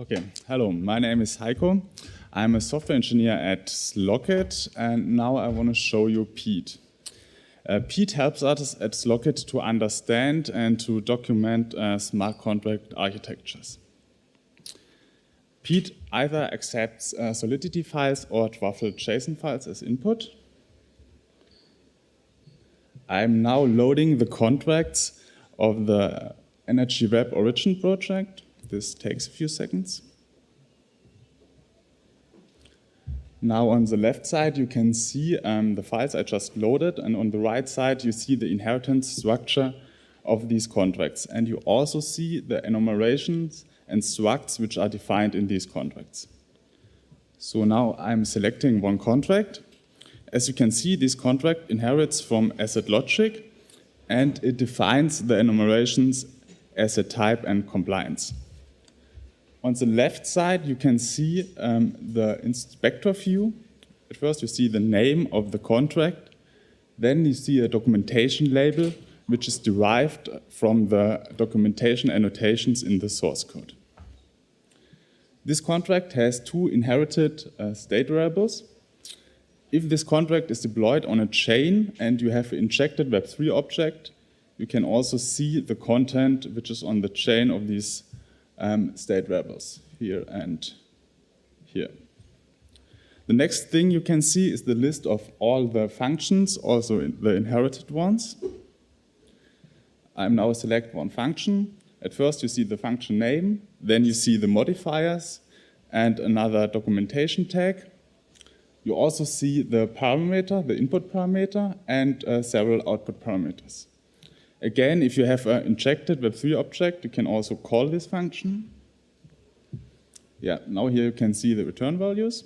Okay, hello, my name is Heiko. I'm a software engineer at Slockit, and now I want to show you Pete. Pete helps us at Slockit to understand and to document smart contract architectures. Pete either accepts Solidity files or Truffle JSON files as input. I'm now loading the contracts of the Energy Web Origin project. This takes a few seconds. Now on the left side you can see the files I just loaded, and on the right side you see the inheritance structure of these contracts. And you also see the enumerations and structs which are defined in these contracts. So now I'm selecting one contract. As you can see, this contract inherits from asset logic, and it defines the enumerations, asset type, and compliance. On the left side, you can see the inspector view. At first, you see the name of the contract. Then you see a documentation label, which is derived from the documentation annotations in the source code. This contract has two inherited state variables. If this contract is deployed on a chain and you have an injected Web3 object, you can also see the content which is on the chain of these state variables, here and here. The next thing you can see is the list of all the functions, also the inherited ones. I'm now select one function. At first you see the function name, then you see the modifiers and another documentation tag. You also see the parameter, the input parameter, and several output parameters. Again, if you have an injected Web3 object, you can also call this function. Yeah, now here you can see the return values.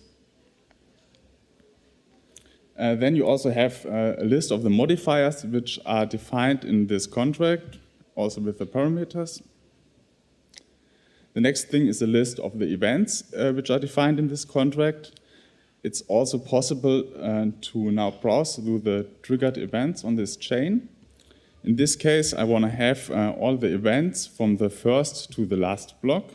Then you also have a list of the modifiers which are defined in this contract, also with the parameters. The next thing is a list of the events which are defined in this contract. It's also possible to now browse through the triggered events on this chain. In this case, I want to have all the events from the first to the last block.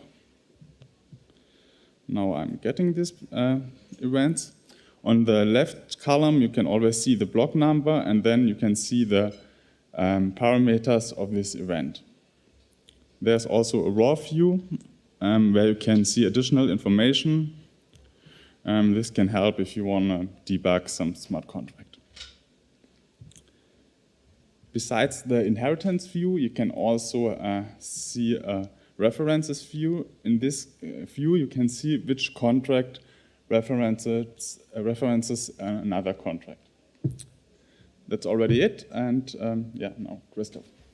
Now I'm getting these events. On the left column, you can always see the block number, and then you can see the parameters of this event. There's also a raw view where you can see additional information. This can help if you want to debug some smart contract. Besides the inheritance view, you can also see a references view. In this view, you can see which contract references another contract. That's already it, and yeah, now Christoph.